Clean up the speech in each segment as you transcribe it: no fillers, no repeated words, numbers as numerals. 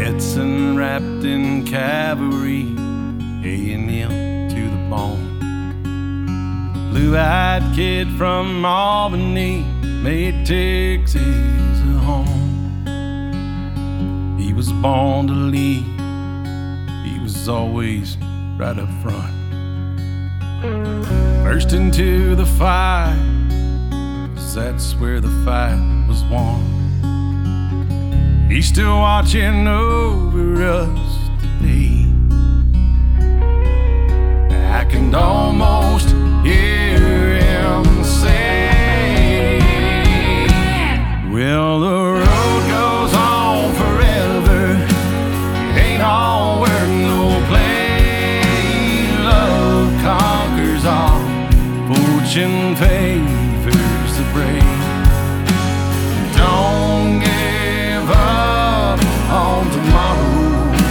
Stetson wrapped in cavalry, A&M to the bone. Blue-eyed kid from Albany made Texas a home. He was born to lead, he was always right up front. First into the fire, 'cause that's where the fight was won. He's still watching over us today. I can almost hear him say, well, the road goes on forever. It ain't all work, no play. Love conquers all. Fortune favors the brave. Don't give up on tomorrow.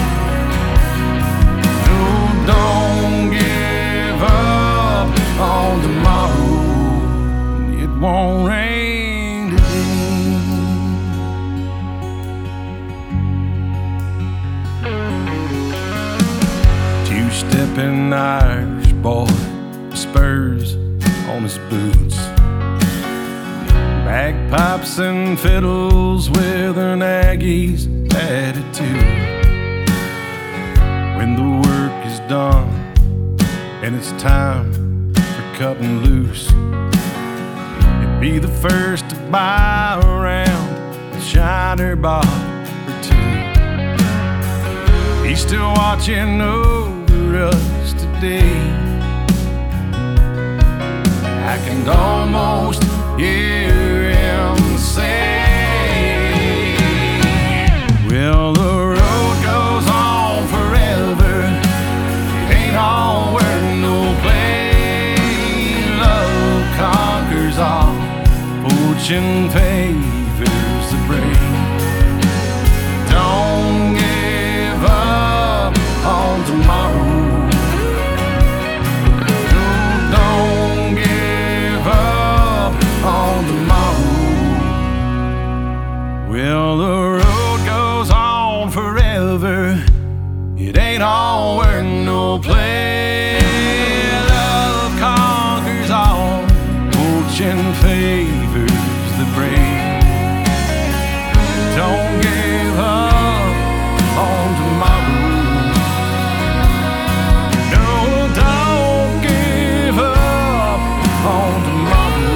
No, don't give up on tomorrow. It won't rain today. Two-stepping Irish boy, spurs on his boots, bagpipes and fiddles with an Aggie's attitude. When the work is done and it's time for cutting loose, he'd be the first to buy a round of Shiner Bob or two. He's still watching over us today. I can almost hear him say, well, the road goes on forever. It ain't all work, no play. Love conquers all. Fortune favors the brave. Don't give up on tomorrow. Well, the road goes on forever. It ain't all work, no play. Love conquers all. Fortune favors the brave. Don't give up on tomorrow. No, don't give up on tomorrow.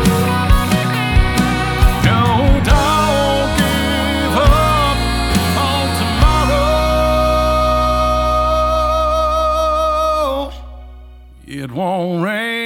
No, don't give up on tomorrow. It won't rain.